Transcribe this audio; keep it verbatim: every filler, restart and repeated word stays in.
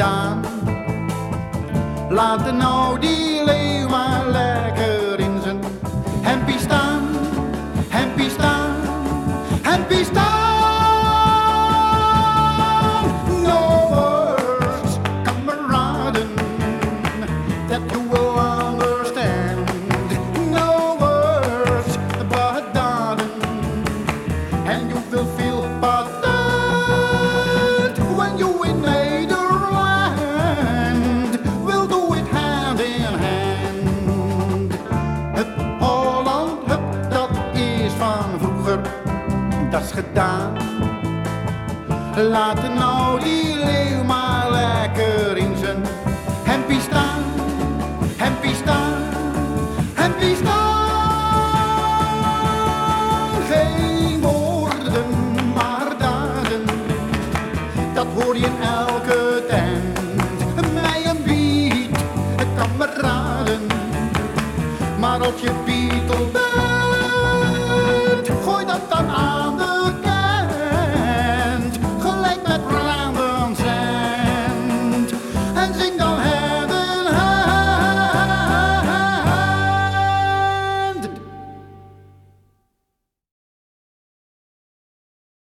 gedaan. Laat nou die leeuw maar lekker in zijn hempie staan, hempie staan, hempie staan. No words, kameraden, that you will understand. No words, but daden, and you will feel but that when you in Nederland will do it hand in hand. Het Holland, hup, dat is van vroeger, dat is gedaan. Laat nou die leeuw maar lekker in zijn hempie staan, hempie staan, hempie staan. Geen woorden, maar daden, dat hoor je in elke tent. Mij een beat, kameraden, maar als je Beatle bent.